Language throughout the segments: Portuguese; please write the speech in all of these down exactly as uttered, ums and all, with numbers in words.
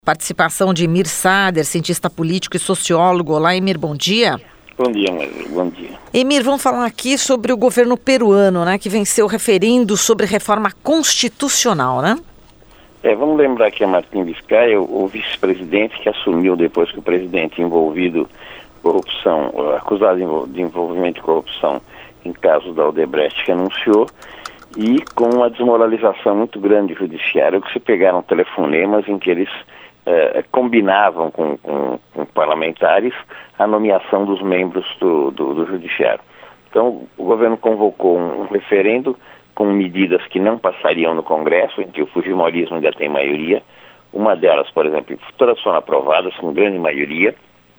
Participação de Emir Sader, cientista político e sociólogo. Olá, Emir, bom dia. Bom dia, Maria. Bom dia. Emir, vamos falar aqui sobre o governo peruano, né, que venceu o referendo sobre reforma constitucional, né? É, vamos lembrar que a Martín Vizcarra, o, o vice-presidente que assumiu depois que o presidente envolvido em corrupção, acusado de envolvimento em corrupção em caso da Odebrecht, renunciou, e com uma desmoralização muito grande judiciária, que se pegaram telefonemas em que eles eh, combinavam com, com, com parlamentares a nomeação dos membros do, do, do judiciário. Então, o governo convocou um, um referendo com medidas que não passariam no Congresso, em que o fujimorismo ainda tem maioria. Uma delas, por exemplo, todas foram aprovadas com grande maioria.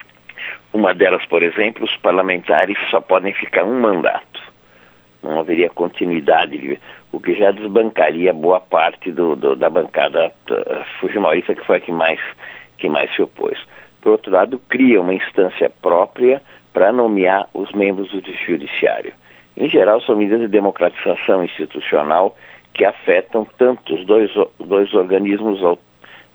Uma delas, por exemplo, os parlamentares só podem ficar um mandato. Não haveria continuidade, o que já desbancaria boa parte do, do, da bancada uh, fujimorista, que foi a que mais, que mais se opôs. Por outro lado, cria uma instância própria para nomear os membros do judiciário. Em geral, são medidas de democratização institucional que afetam tanto os dois, dois organismos, uh,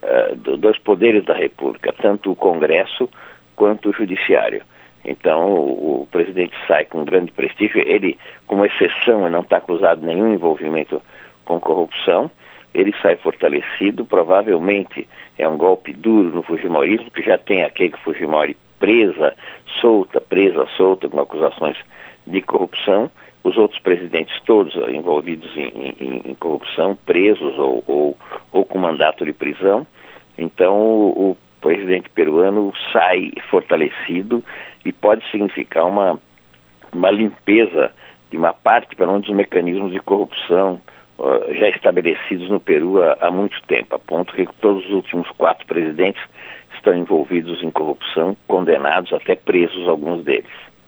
dois poderes da República, tanto o Congresso quanto o Judiciário. Então, o, o presidente sai com grande prestígio. Ele, como exceção, ele não está acusado de nenhum envolvimento com corrupção. Ele sai fortalecido. Provavelmente é um golpe duro no fujimorismo, que já tem a Keiko Fujimori presa, solta, presa, solta, com acusações de corrupção. Os outros presidentes todos envolvidos em, em, em corrupção, presos ou, ou, ou com mandato de prisão. Então, o, o presidente peruano sai fortalecido e pode significar uma, uma limpeza de uma parte para um dos mecanismos de corrupção uh, já estabelecidos no Peru há, há muito tempo, a ponto que todos os últimos quatro presidentes estão envolvidos em corrupção, condenados, até presos alguns deles.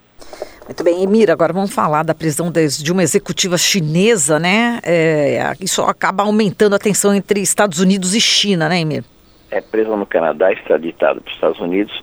Muito bem, Emir, agora vamos falar da prisão de uma executiva chinesa, né? É, isso acaba aumentando a tensão entre Estados Unidos e China, né, Emir? É presa no Canadá, extraditada para os Estados Unidos,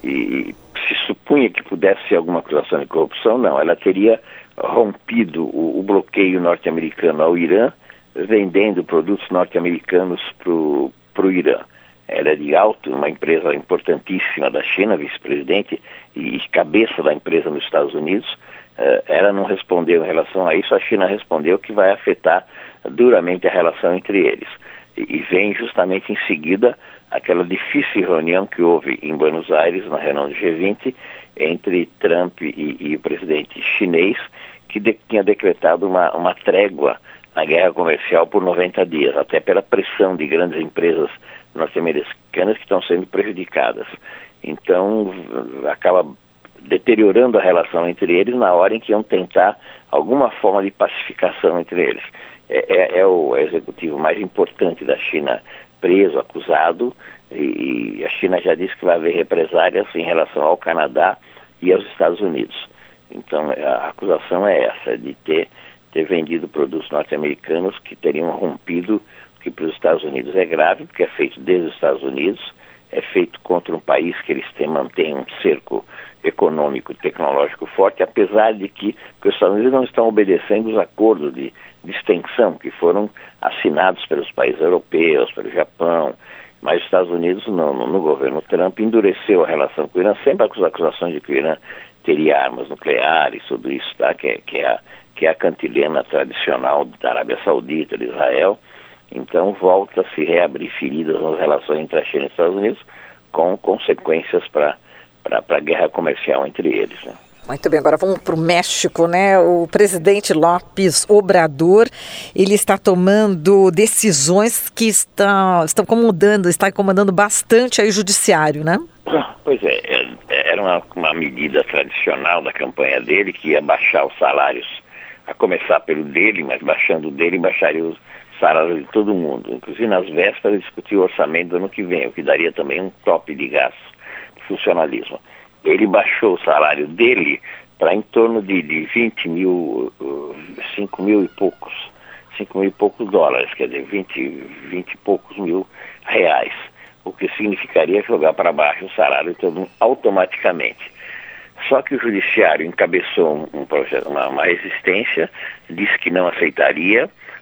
e se supunha que pudesse ser alguma acusação de corrupção. Não, ela teria rompido o, o bloqueio norte-americano ao Irã, vendendo produtos norte-americanos para o Irã. Ela é de alto, uma empresa importantíssima da China, vice-presidente e cabeça da empresa nos Estados Unidos. Uh, ela não respondeu em relação a isso, a China respondeu que vai afetar duramente a relação entre eles. E, e vem justamente em seguida aquela difícil reunião que houve em Buenos Aires, na reunião do G vinte, entre Trump e, e o presidente chinês, que de, tinha decretado uma, uma trégua na guerra comercial por noventa dias, até pela pressão de grandes empresas norte-americanas que estão sendo prejudicadas. Então, acaba deteriorando a relação entre eles na hora em que iam tentar alguma forma de pacificação entre eles. É, é, é o executivo mais importante da China preso, acusado, e, e a China já disse que vai haver represálias em relação ao Canadá e aos Estados Unidos. Então, a acusação é essa, de ter, ter vendido produtos norte-americanos que teriam rompido, que para os Estados Unidos é grave, porque é feito desde os Estados Unidos, é feito contra um país que eles têm, mantêm um cerco econômico e tecnológico forte, apesar de que, que os Estados Unidos não estão obedecendo os acordos de, de extensão que foram assinados pelos países europeus, pelo Japão, mas os Estados Unidos, no, no, no governo Trump, endureceu a relação com o Irã, sempre com as acusações de que o Irã teria armas nucleares, tudo isso, tá? que, é, que, é a, que é a cantilena tradicional da Arábia Saudita, de Israel. Então volta a se reabrir feridas nas relações entre a China e os Estados Unidos, com consequências para a guerra comercial entre eles, né? Muito bem, agora vamos para o México, né? O presidente López Obrador, ele está tomando decisões que estão, estão incomodando, está incomodando bastante aí o judiciário, né? Pois é, era uma, uma medida tradicional da campanha dele, que ia baixar os salários, a começar pelo dele, mas baixando o dele, baixaria os salários de todo mundo. Inclusive nas vésperas discutir o orçamento do ano que vem, o que daria também um top de gastos de funcionalismo. Ele baixou o salário dele para em torno de, de vinte mil, cinco mil e poucos, cinco mil e poucos dólares, quer dizer, vinte, vinte e poucos mil reais, o que significaria jogar para baixo o salário de todo mundo automaticamente. Só que o judiciário encabeçou um, um projeto, uma, uma resistência, disse que não aceitaria.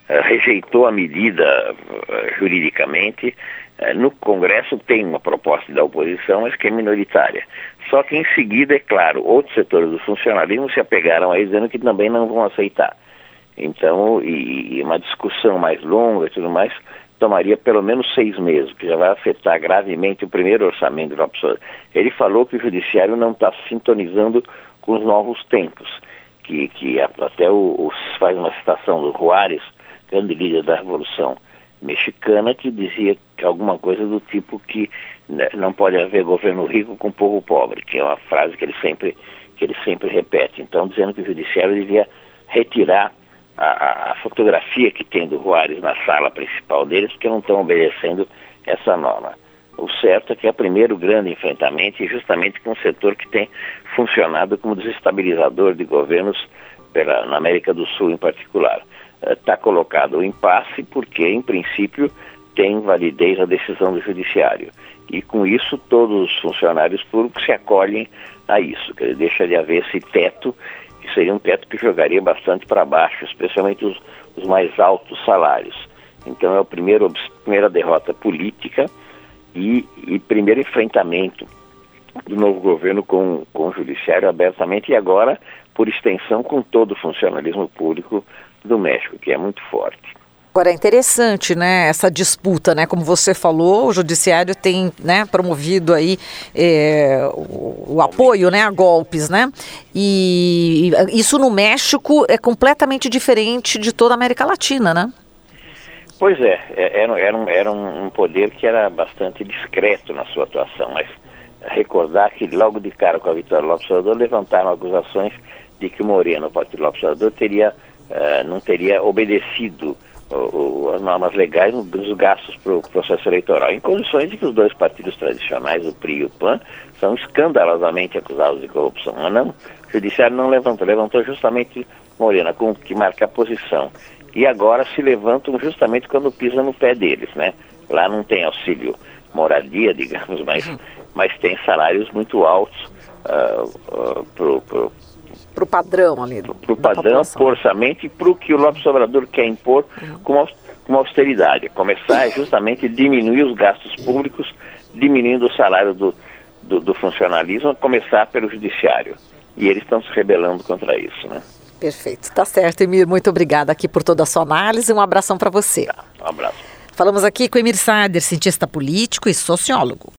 uh, rejeitou a medida uh, juridicamente. Uh, no Congresso tem uma proposta da oposição, mas que é minoritária. Só que em seguida, é claro, outros setores do funcionalismo se apegaram aí dizendo que também não vão aceitar. Então, e, e uma discussão mais longa e tudo mais, tomaria pelo menos seis meses, que já vai afetar gravemente o primeiro orçamento do Lopes Obrador. Ele falou que o judiciário não está sintonizando com os novos tempos, que, que até o, o, faz uma citação do Juárez, grande líder da Revolução Mexicana, que dizia que alguma coisa do tipo que né, não pode haver governo rico com povo pobre, que é uma frase que ele sempre, que ele sempre repete. Então, dizendo que o judiciário devia retirar A, a fotografia que tem do Juárez na sala principal deles, porque não estão obedecendo essa norma. O certo é que é o primeiro grande enfrentamento, e justamente com um setor que tem funcionado como desestabilizador de governos pela, na América do Sul em particular. Está uh, colocado o impasse porque, em princípio, tem validez a decisão do judiciário. E com isso todos os funcionários públicos se acolhem a isso, quer dizer, deixa de haver esse teto, que seria um teto que jogaria bastante para baixo, especialmente os, os mais altos salários. Então é a primeira, primeira derrota política e, e primeiro enfrentamento do novo governo com, com o judiciário abertamente e agora, por extensão, com todo o funcionalismo público do México, que é muito forte. Agora é interessante, né, essa disputa, né, como você falou, o judiciário tem, né, promovido aí é, o, o apoio, né, a golpes, né, e isso no México é completamente diferente de toda a América Latina, né? Pois é, era, era, um, era um poder que era bastante discreto na sua atuação, mas recordar que logo de cara com a vitória do Lopes Obrador levantaram acusações de que o Moreno, o partido Lopes Obrador, teria, uh, não teria obedecido O, o, as normas legais dos gastos para o processo eleitoral, em condições de que os dois partidos tradicionais, o P R I e o P A N, são escandalosamente acusados de corrupção. Mas não, o judiciário não levantou, levantou justamente Morena, com que marca a posição. E agora se levantam justamente quando pisa no pé deles, né? Lá não tem auxílio moradia, digamos, mas, mas tem salários muito altos uh, uh, pro, pro Para o padrão ali. Para o padrão, para o orçamento e para o que o Lopes Obrador quer impor uhum. com, com austeridade. Começar é justamente diminuir os gastos públicos, diminuindo o salário do, do, do funcionalismo, a começar pelo judiciário. E eles estão se rebelando contra isso, né? Perfeito. Tá certo, Emir. Muito obrigada aqui por toda a sua análise. Um abração para você. Tá, um abraço. Falamos aqui com Emir Sader, cientista político e sociólogo.